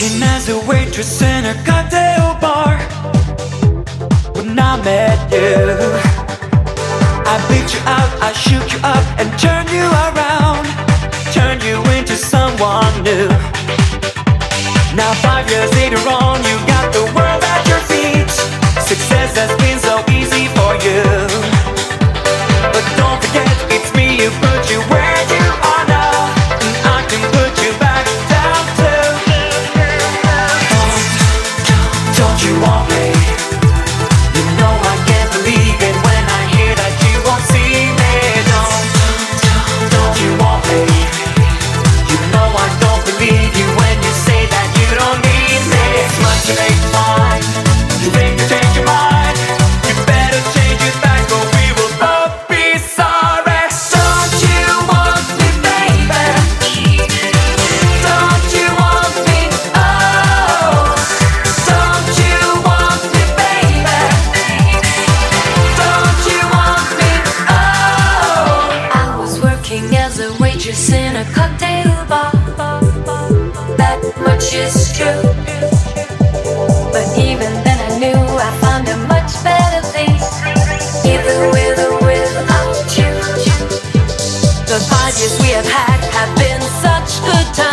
Working as a waitress in a cocktail bar. When I met you, I beat you out, I shook you up and turned you around, turned you into someone new. Now 5 years later on, you got the world at your feet. Success has been so easy for you, but don't forget it's me who put you where you are now, and I can put you back down too. Don't you want me? You know I can't believe it when I hear that you won't see me. Don't you want me? You know I don't believe you when you say that you don't need me. It's much too late to find. You think you change your mind? You better change it back or we will both be sorry. Don't you want me, baby? Don't you want me? Oh, don't you want me, baby? Don't you want me? Oh, I was working as a waitress in a cocktail bar. That much is true. But even then I knew I found a much better place, either with or without you. The 5 years we have had have been such good times.